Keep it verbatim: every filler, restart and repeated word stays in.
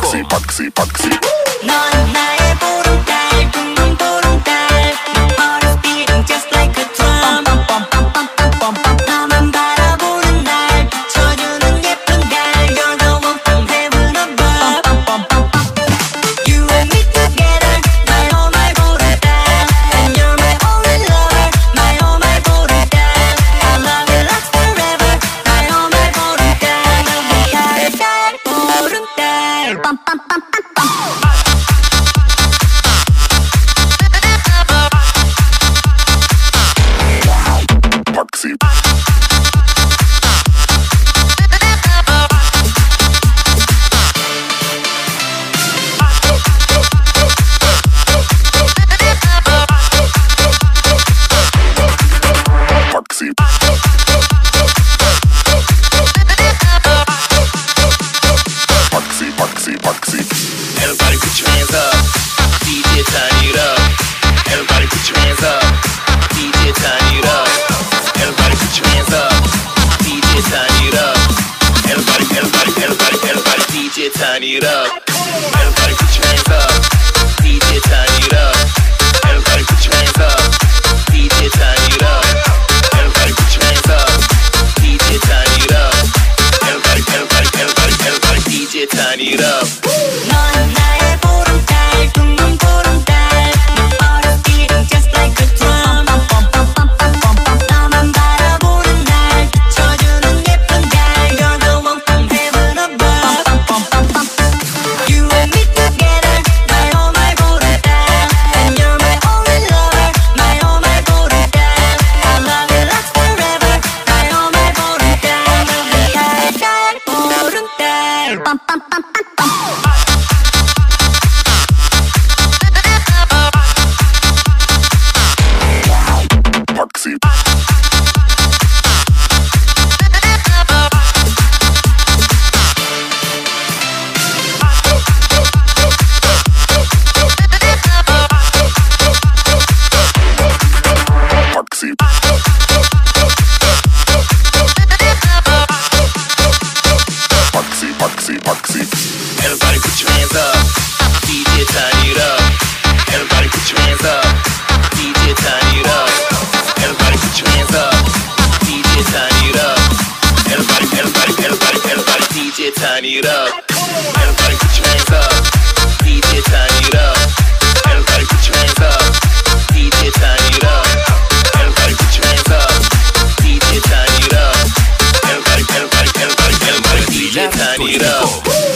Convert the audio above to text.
박시 박시 박시. 넌 나의 보름달 둥둥 보름달 My heart is beating just like a drum 너만 바라보는 날 비춰주는 예쁜 달 You're the one from heaven above You and me together my oh my 보름달 And you're my only lover my oh my 보름달 Our love will last forever my oh my 보름달 넌 나의 달 보름달 빰빰빰빰빰 박시. 박시. 박시 박시 박시. Everybody put your hands up. D J turn it up. Everybody put your hands up. D J turn it up. Everybody put your hands up. D J turn it up. Everybody, everybody, everybody, everybody, D J turn it up. Everybody put your hands up. D J turn it up. Everybody put your hands up. D J turn it up. Everybody put your hands up. D J turn it up. Everybody, everybody, everybody, everybody, D J turn it up. 넌 나의 보름달 둥둥 보름달 My heart is beating just like a drum 너만 바라보는 날 비춰주는 예쁜 달 You're the one from heaven above You and me together my oh my 보름달 And you're my only lover my oh my 보름달 Our love will last forever my oh my 보름달 넌 나의 달 보름달 빰빰빰빰빰 박시. 박시. 박시 박시 박시. Everybody put your hands up. D J turn it up. Everybody put your hands up. D J turn it up. Everybody put your hands up. D J turn it up. Everybody, everybody, everybody, everybody, D J turn it up. Everybody put your hands up. D J turn it up. Everybody put your hands up. D J turn it up. Everybody put your hands up. D J turn it up. Everybody, everybody, everybody, everybody, D J turn it up.